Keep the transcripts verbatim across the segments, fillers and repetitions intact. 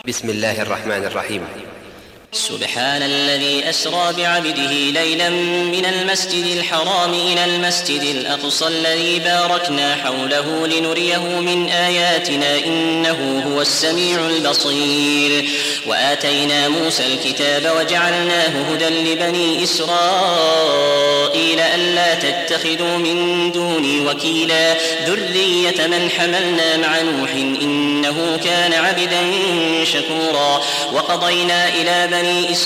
بسم الله الرحمن الرحيم. سبحان الذي أسرى بعبده ليلا من المسجد الحرام إلى المسجد الأقصى الذي باركنا حوله لنريه من آياتنا إنه هو السميع البصير. وآتينا موسى الكتاب وجعلناه هدى لبني إسرائيل ألا تتخذوا من دوني وكيلا ذرية من حملنا مع نوح إنه كان عبدا شكورا. وقضينا إلى بني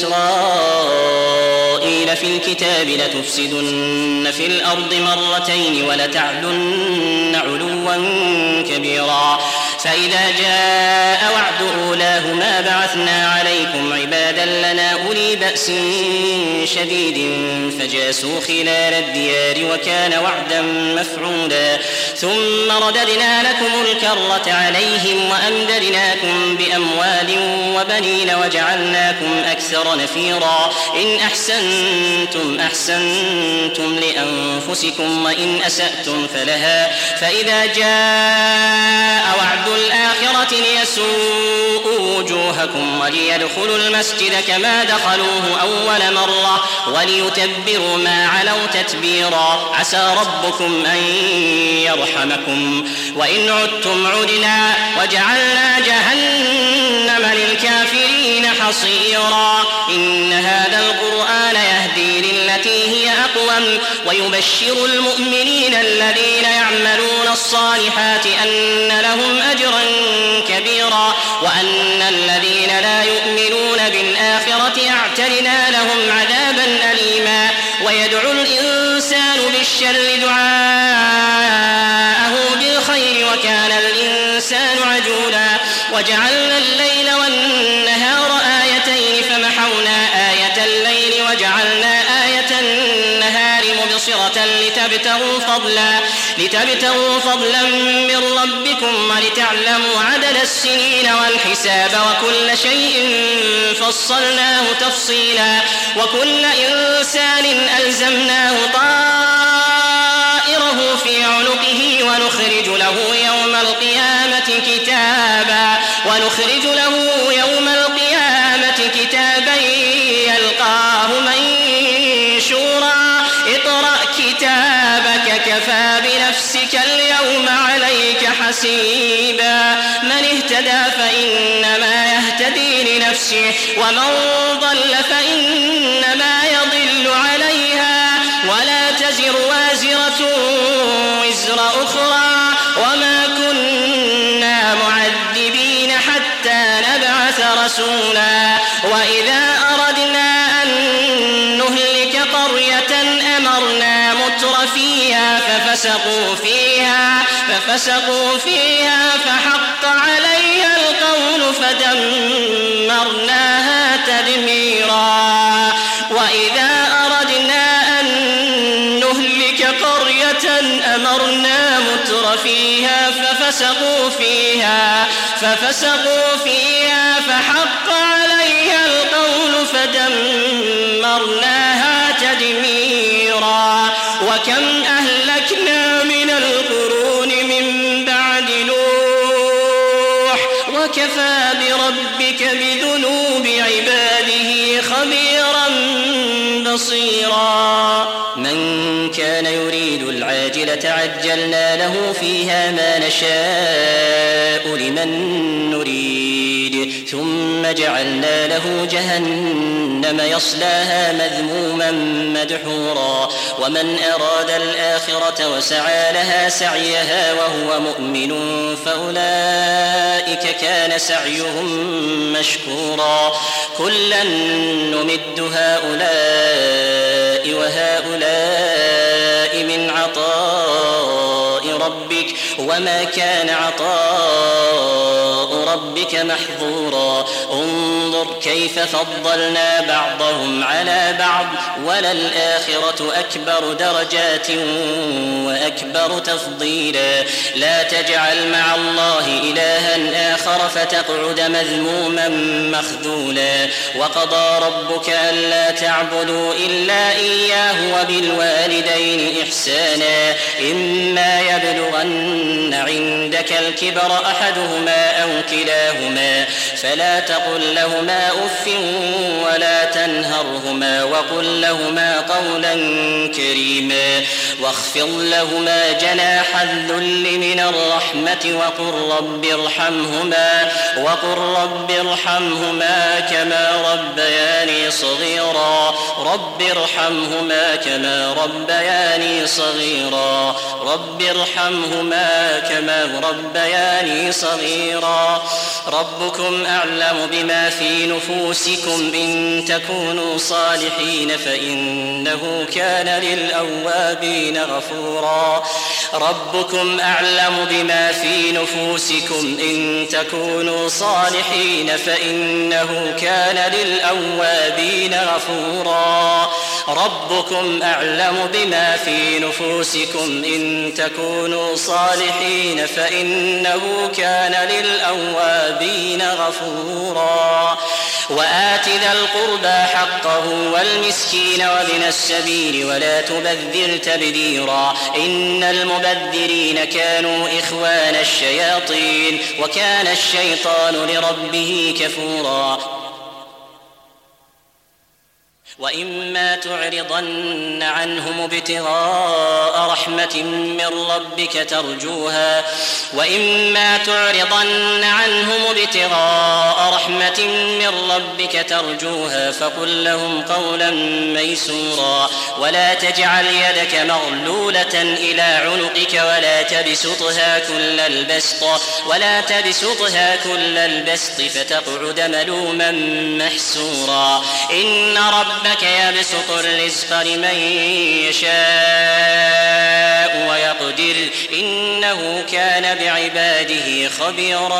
إسرائيل في الكتاب لتفسدن في الأرض مرتين ولتعلن علوا كبيرا. فإذا جاء وعد أولاهما بعثنا عليكم عبادا لنا أولي بأس شديد فجاسوا خلال الديار وكان وعدا مفعولا. ثم رددنا لكم الكرة عليهم وأمددناكم بأموال وبنين وجعلناكم أكثر نفيرا. إن أحسنتم أحسنتم لأنفسكم وإن أسأتم فلها. فإذا جاء وعد الآخرة ليسوءوا وجوهكم وليدخلوا المسجد كما دخلوه أول مرة وليتبروا ما علوا تتبيرا. عسى ربكم أن يرحمكم وإن عدتم عدنا وجعلنا جهنم للكافرين حصيرا. إن هذا القرآن يهدي للتي هي أقوم ويبشر المؤمنين الذين يعملون الصالحات أن لهم أجرا كبيرا وأن الذين لا يؤمنون بالآخرة أعتدنا لهم عذابا أليما. ويدعو الإنسان بالشر دعاءه بالخير وكان الإنسان عجولا. وجعلنا الليل والنهار آيتين فمحونا آية الليل وجعلنا آية النهار مبصرة لتبتغوا فضلا لتبتغوا فضلا من ربكم ولتعلموا عدد السنين والحساب وكل شيء فصلناه تفصيلا. وكل إنسان ألزمناه طائره في عنقه ونخرج له يوم القيامة كتابا ونخرج له يوم القيامة كتابا يلقاه منشورا. اقرأ كتابك كفى بنفسك اليوم عليك حسيبا. من اهتدى فإنما يهتدي لنفسه ومن ضل فإنما يضل عليها ولا تزر وازرة وزر أخرى وما كنا معذبين حتى نبعث رسولا. وإذا أردنا أن نهلك قرية أمرنا متر فيها ففسقوا فيها ففسقوا فيها فحق عليها القول فدمرناها تدميرا. وإذا أردنا أن نهلك قرية أمرنا متر فيها ففسقوا فيها ففسقوا فيها فحق عليها القول فدمرناها تدميرا. وكم أهلكنا من القرون من بعد نوح وكفى بربك بذنوب عباده خبيرا بصيرا. من كان يريد العاجلة عجلنا له فيها ما نشاء لمن نريد ثم جعلنا له جهنم يصلاها مذموما مدحورا. ومن أراد الآخرة وسعى لها سعيها وهو مؤمن فأولئك كان سعيهم مشكورا. كلا نمد هؤلاء وهؤلاء من عطاء ربك وما كان عطاء ربك محظورا. انظر كيف فضلنا بعضهم على بعض وللآخرة أكبر درجات وأكبر تفضيلا. لا تجعل مع الله إلها آخر فتقعد مذموما مخذولا. وقضى ربك ألا تعبدوا إلا إياه وبالوالدين إحسانا. إما يبلغن عندك الكبر أحدهما أو كلاهما فلا تقل لهما أف ولا تنهرهما وقل لهما قولا كريما واخفض لهما جناح الذل من الرحمة وقل رب ارحمهما وقل رب ارحمهما كما ربياني صغيرا رب ارحمهما كما ربياني صغيرا رب ارحمهما كما ربياني صغيرا ربكم أعلم بما في نفوسكم إن تكونوا صالحين فإنه كان للأوابين غفورا ربكم أعلم بما في نفوسكم إن تكونوا صالحين فإنه كان للأوابين غفورا ربكم أعلم بما في نفوسكم إن تكونوا صالحين فإنه كان للأوابين غفورا وآت ذا القربى حقه والمسكين وابن السبيل ولا تبذر تبذيرا إن المبذرين كانوا إخوان الشياطين وكان الشيطان لربه كفورا وإما تعرضن عنهم ابتغاء رحمة من ربك ترجوها وإما تعرضن عنهم ابتغاء رحمة من ربك ترجوها فقل لهم قولا ميسورا ولا تجعل يدك مغلولة إلى عنقك ولا تبسطها كل البسط ولا تبسطها كل البسط فتقعد ملوما محسورا إن ربك ربك يبسط الرزق لمن يشاء ويقدر إنه كان بعباده خبيرا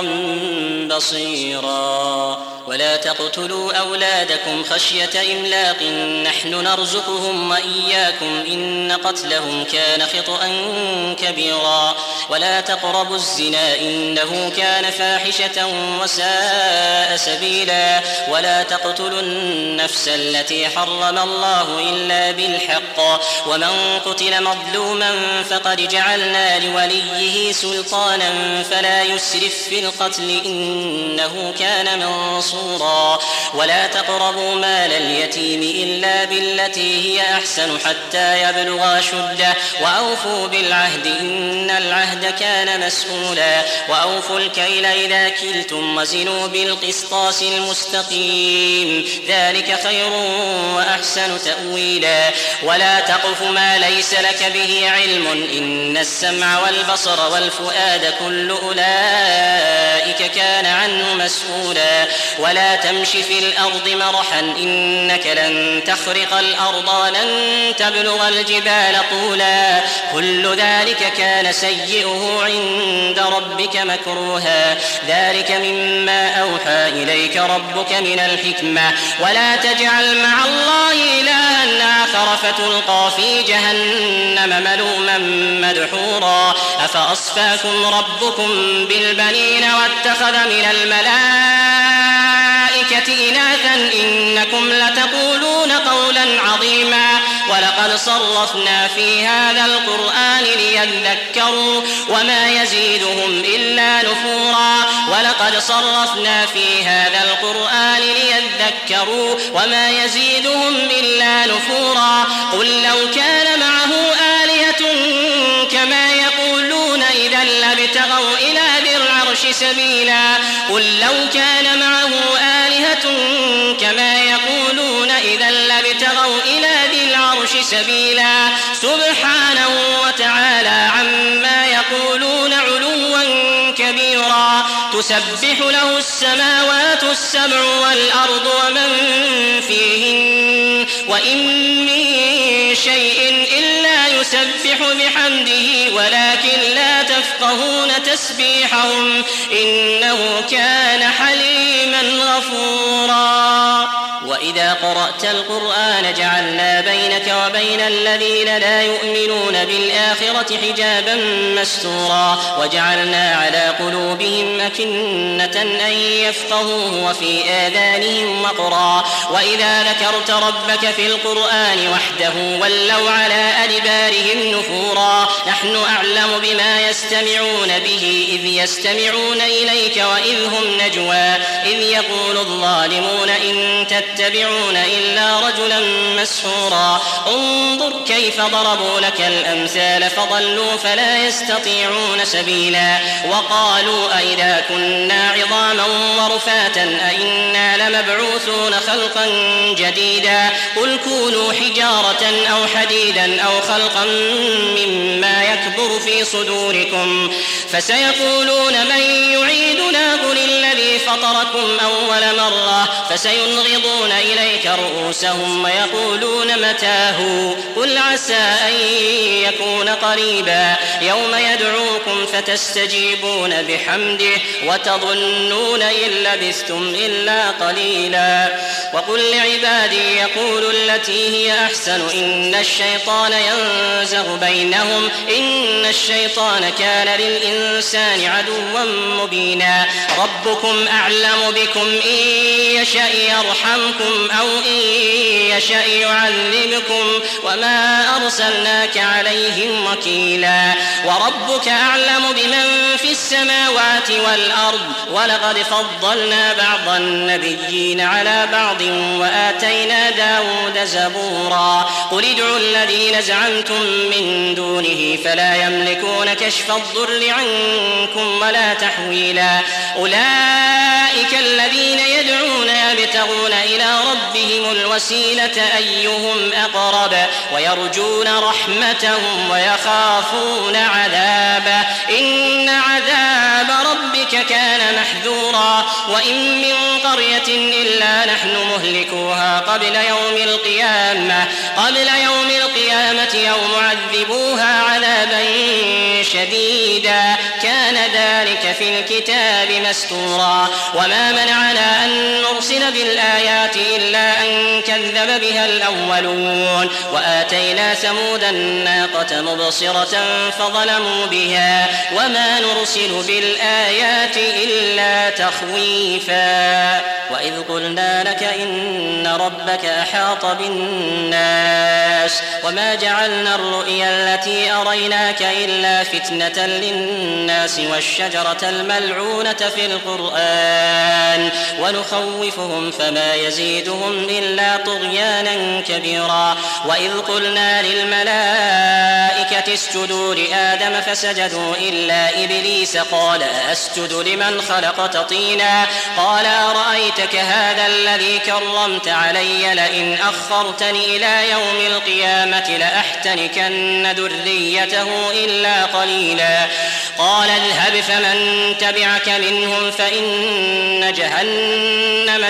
بصيرا ولا تقتلوا أولادكم خشية إملاق نحن نرزقهم وإياكم إن قتلهم كان خطأ كبيرا ولا تقربوا الزنا إنه كان فاحشة وساء سبيلا ولا تقتلوا النفس التي حرم الله إلا بالحق ومن قتل مظلوما فقد جعلنا لوليه سلطانا فلا يسرف في القتل إنه كان منصورا ولا تقربوا مال اليتيم إلا بالتي هي أحسن حتى يبلغ أشده وأوفوا بالعهد إن العهد كان مسؤولا وأوفوا الكيل إذا كلتم وزنوا بالقسطاس المستقيم ذلك خير وأحسن تأويلا ولا تقف ما ليس لك به علم إن السمع والبصر والفؤاد كل أولئك كان عنه مسؤولا ولا تمش في الأرض مرحا إنك لن تخرق الأرض ولن تبلغ الجبال طولا كل ذلك كان سيئه عند ربك مكروها ذلك مما أوحى إليك ربك من الحكمة ولا تجعل مع الله إلها آخر فتلقى في جهنم ملوما مدحورا أفأصفاكم ربكم بالبنين واتخذ من الملائكة إناثا إنكم لتقولون قولا عظيما ولقد صرفنا في هذا القرآن ليذكروا وما يزيدهم إلا نفورا ولقد صرفنا في هذا القرآن ليذكروا وما يزيدهم إلا نفورا قل لو كان معه آلهة كما يقولون إذا لابتغوا إلى ذي العرش سبيلا قل لو كان معه آلهة كما يقولون إذا لابتغوا إلى ذي العرش سبيلا سبحانه وتعالى عما يقولون علوا كبيرا تسبح له السماوات السبع والأرض ومن فيهن وإن من شيء إلا يسبح بحمده ولكن لا تفقهون تسبيحهم إنه كان حليما غفورا وإذا قرأت القرآن جعلنا بينك وبين الذين لا يؤمنون بالآخرة حجابا مستورا وجعلنا على قلوبهم أكنة أن يفقهوه وفي آذانهم وقرا وإذا ذكرت ربك في القرآن وحده ولوا على أدبارهم نفورا نحن أعلم بما يستمعون به إذ يستمعون إليك وإذ هم نجوى إذ يقول الظالمون إن تتبعون إلا رجلا مسحورا انظر كيف ضربوا لك الأمثال فضلوا فلا يستطيعون سبيلا وقالوا أئذا كنا عظاما ورفاتا أئنا لمبعوثون خلقا جديدا قل كونوا حجارة أو حديدا أو خلقا مما يكبر في صدوركم فسيقولون من يعيدنا قل الذي فطركم أول مرة فسينغضون إليك رؤوسهم ويقولون متاه قل عسى أن يكون قريبا يوم يدعوكم فتستجيبون بحمده وتظنون إن لبثتم إلا قليلا وقل لعبادي يقولوا التي هي أحسن إن الشيطان ينزغ بينهم إن الشيطان كان للإنسان عدوا مبينا ربكم أعلم بكم إن يشأ يرحمكم أو إن يشأ يعذبكم وما أرسلناك عليهم وكيلا وربك أعلم بمن في السماوات والأرض ولقد فضلنا بعض النبيين على بعض وآتينا داود زبورا قل ادعوا الذين زعمتم من دونه فلا يملكون كشف الضر عنكم ولا تحويلا أولئك الذين يدعون يبتغون إلى ربهم الوسيلة أيهم أقرب ويرجون رحمتهم ويخافون عذابه إن عذاب ربك كان محذورا وإن من قرية إلا نحن مهلكوها قبل يوم القيامة قبل يوم القيامة يوم عذبوها عذابا شديدا كان ذلك في الكتاب مستورا وما منعنا أن نرسل بالآيات إلا أن كذب بها الأولون وآتينا ثمود الناقة مبصرة فظلموا بها وما نرسل بالآيات إلا تخويفا وإذ قلنا لك إن ربك أحاط بالناس وما جعلنا الرؤيا التي أريناك إلا فتنة للناس والشجرة الملعونة في القرآن ونخوفهم فما يزيدهم إلا طغيانا كبيرا وإذ قلنا للملائكة اسجدوا لآدم فسجدوا إلا إبليس قال أسجد لمن خلقت طينا قال أرأيتك هذا الذي كرمت علي لئن أخرتني إلى يوم القيامة لأحتنكن ذريته إلا قليلا قال اذهب فمن تبعك منهم فإن جهنم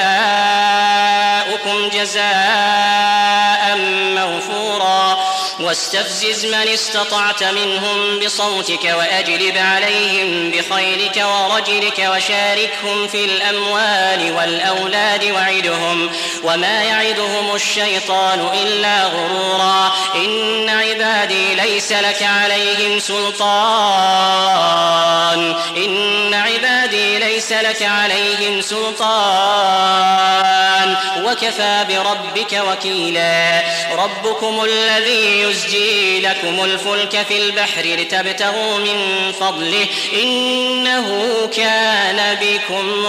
جزاؤكم جزاء موفورا واستفزز من استطعت منهم بصوتك وأجلب عليهم بخيلك ورجلك وشاركهم في الأموال والأولاد وعدهم وما يعدهم الشيطان إلا غرورا إن عبادي ليس لك عليهم سلطان إن عبادي ليس لك عليهم سلطان وكفى بربك وكيلا ربكم الذي يزجي لكم الفلك في البحر لتبتغوا من فضله إنه كان بكم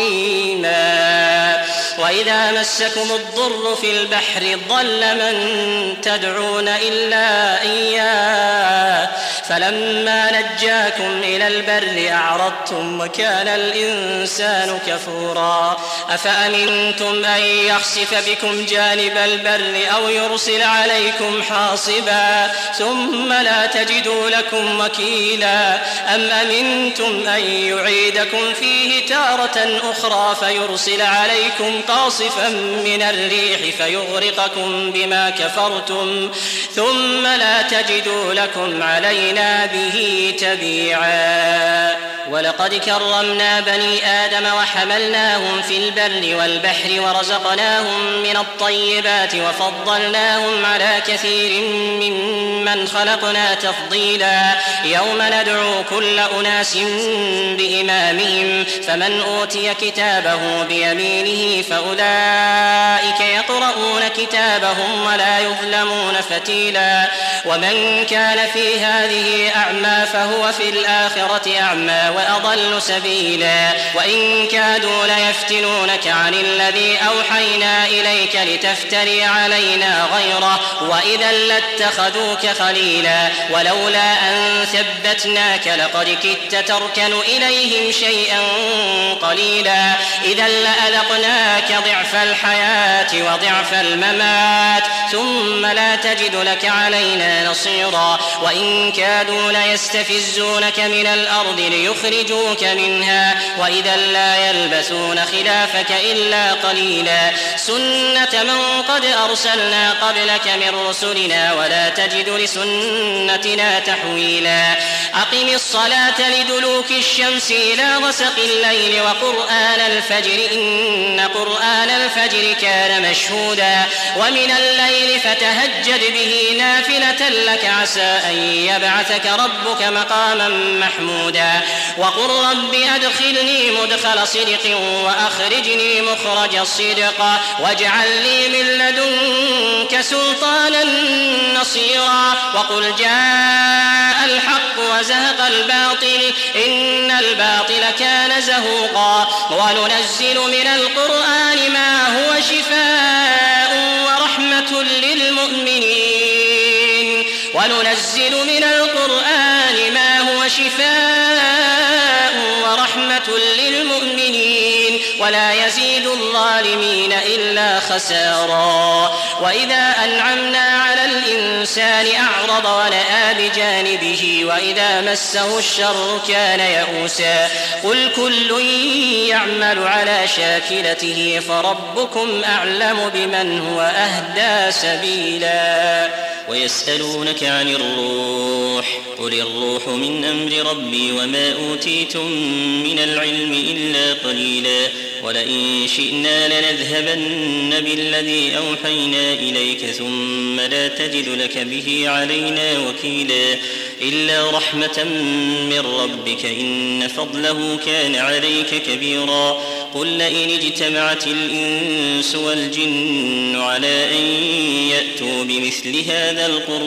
رحيما وإذا مسكم الضر في البحر ضل من تدعون إلا إياه فلما نجاكم إلى البر أعرضتم وكان الإنسان كفورا أفأمنتم أن يخسف بكم جانب البر أو يرسل عليكم حاصبا ثم لا تجدوا لكم وكيلا أم أمنتم أن يعيدكم فيه تارة أخرى فيرسل عليكم قاصفا من الريح فيغرقكم بما كفرتم ثم لا تجدوا لكم علينا به تبيعا ولقد كرمنا بني آدم وحملناهم في البر والبحر ورزقناهم من الطيبات وفضلناهم على كثير ممن خلقنا تفضيلا يوم ندعو كل أناس بإمامهم فمن أوتي كتابه بيمينه فأولئك يقرؤون كتابهم ولا يظلمون فتيلا ومن كان في هذه أعمى فهو في الآخرة أعمى وأضل سبيلا وإن كادوا ليفتنونك عن الذي أوحينا إليك لتفتري علينا غيره وإذا لاتخذوك خليلا ولولا أن ثبتناك لقد كدت تركن إليهم شيئا قليلا إذا لأذقناك ضعف الحياة وضعف الممات ثم لا تجد لك علينا نصيرا وإن كادوا ليستفزونك من الأرض ليخرجوك منها وإذا لا يلبثون خلافك إلا قليلا سنة من قد أرسلنا قبلك من رسلنا ولا تجد لسنتنا تحويلا أقم الصلاة لدلوك الشمس إلى غسق الليل وقرآن الفجر إن قرآن الفجر كان مشهودا ومن الليل فتهجد به نافلة لك عسى أن يبعثك ربك مقاما محمودا وقل رب أدخلني مدخل صدق وأخرجني مخرج صدق واجعل لي من لدنك سلطانا نصيرا وقل جاء الحق وزهق الباطل إن الباطل كان زهوقا وننزل من القرآن ما هو شفاء ورحمة للمؤمنين وننزل من القرآن ما هو شفاء ورحمة للمؤمنين ولا يزيد الظالمين إلا خسارا وإذا أنعمنا على الإنسان أعرض ونأى بجانبه وإذا مسه الشر كان يئوسا قل كل يعمل على شاكلته فربكم أعلم بمن هو أهدى سبيلا ويسألونك عن الروح قل الروح من أمر ربي وما أوتيتم من العلم إلا قليلا ولئن شئنا لنذهبن بالذي أوحينا إليك ثم لا تجد لك به علينا وكيلا إلا رحمة من ربك إن فضله كان عليك كبيرا قل لئن اجتمعت الإنس والجن على أن يأتوا بمثل هذا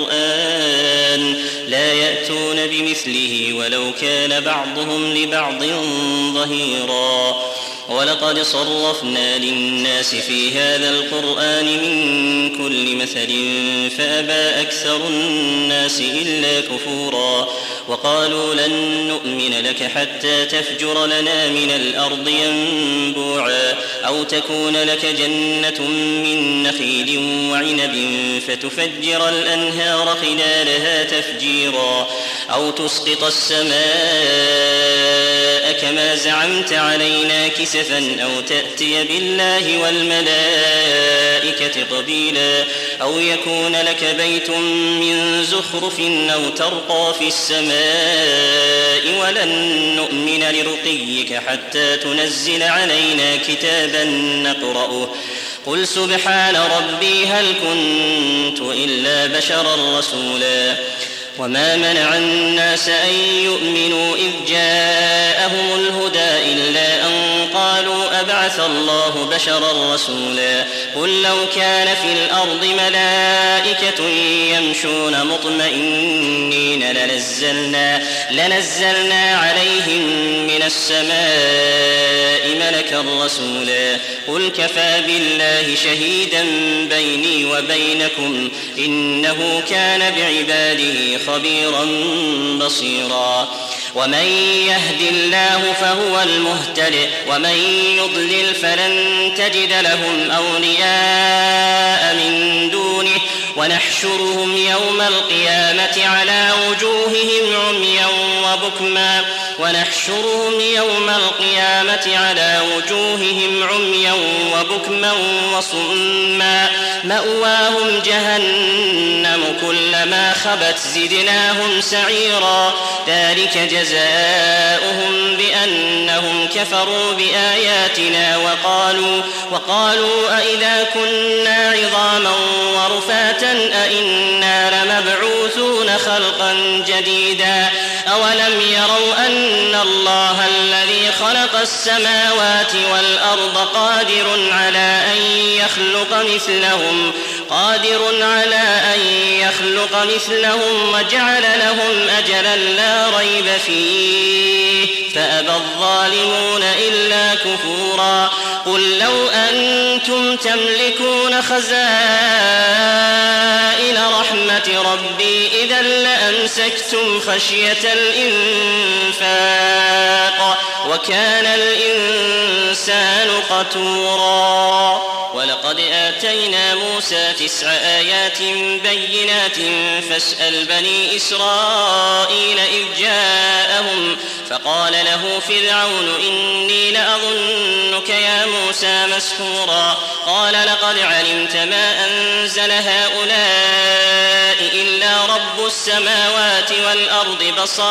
القرآن لا يأتون بمثله ولو كان بعضهم لبعض ظهيرا ولقد صرفنا للناس في هذا القرآن من كل مثل فأبى أكثر الناس إلا كفورا وقالوا لن نؤمن لك حتى تفجر لنا من الأرض ينبوعا أو تكون لك جنة من نخيل وعنب فتفجر الأنهار خلالها تفجيرا أو تسقط السماء كما زعمت علينا كسفا أو تأتي بالله والملائكة قبيلا أو يكون لك بيت من زخرف أو ترقى في السماء ولن نؤمن لرقيك حتى تنزل علينا كتابا نقرأه قل سبحان ربي هل كنت إلا بشرا رسولا وما منع الناس أن يؤمنوا إذ جاءهم الهدى إلا أن قالوا أبعث الله بشرا رسولا قل لو كان في الأرض ملائكة يمشون مطمئنين لنزلنا, لنزلنا عليهم من السماء ملكا رسولا قل كفى بالله شهيدا بيني وبينكم إنه كان بعباده خبيرا بصيرا ومن يهد الله فهو المهتد ومن يضلل فلن تجد لهم أولياء من دونه ونحشرهم يوم القيامة على وجوههم عميا وبكما ونحشرهم يوم القيامة على وجوههم عميا وبكما وصما مأواهم جهنم كلما خبت زدناهم سعيرا ذلك جزاؤهم بأنهم كفروا بآياتنا وقالوا, وقالوا أئذا كنا عظاما ورفاتا أئنا لمبعوثون خلقا جديدا أولم يروا أن الله الذي خلق السماوات والأرض قادر على أن يخلق مثلهم قادر على أن يخلق مثلهم وجعل لهم أجلا لا ريب فيه فأبى الظالمون إلا كفورا قل لو أنتم تملكون خزائن رحمة ربي إذا لأمسكتم خشية الإنفاق وكان الإنسان قتورا ولقد آتينا موسى تسع آيات بينات فاسأل بني إسرائيل إذ جاءهم فقال له فرعون إني لأظنك يا موسى مسحورا قال لقد علمت ما أنزل هؤلاء إلا رب السماوات والأرض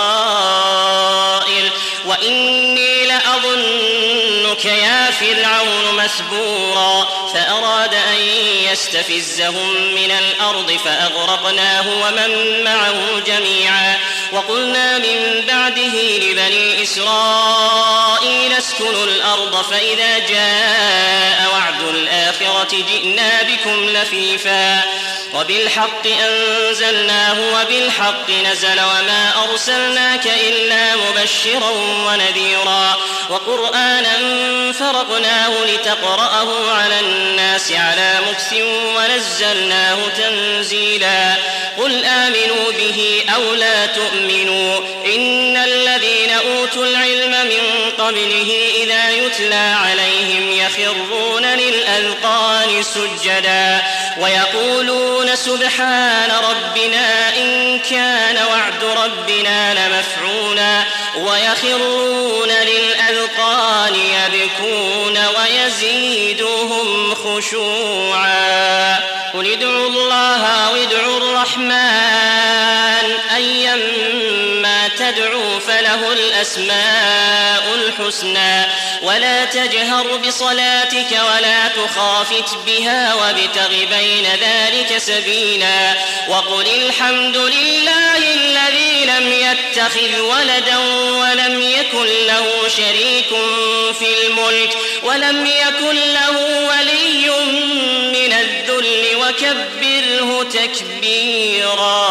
بصائر وإني لأظنك يا فرعون مسبورا فأراد أن يستفزهم من الأرض فأغرقناه ومن معه جميعا وقلنا من بعده لبني إسرائيل اسكنوا الأرض فإذا جاء وعد الآخرة جئنا بكم لفيفا وبالحق أنزلناه وبالحق نزل وما أرسلناك إلا مبشرا ونذيرا وقرآنا فرقناه لتقرأه على الناس على مكث ونزلناه تنزيلا قل آمنوا به أو لا تؤمنوا إن الذين أوتوا العلم من قبله إذا يتلى عليهم يخرون للأذقان سجدا ويقولون سبحان ربنا إن كان وعد ربنا لمفعولا ويخرون للأذقان يبكون ويزيدهم خشوعا قل ادعوا الله أو ادعوا الرحمن أيما تدعوا فله الأسماء الحسنى ولا تجهر بصلاتك ولا تخافت بها وابتغ بين ذلك سبيلا وقل الحمد لله الذي لم يتخذ ولدا ولم يكن له شريك في الملك ولم يكن له ولي من الذل وكبره تكبيرا.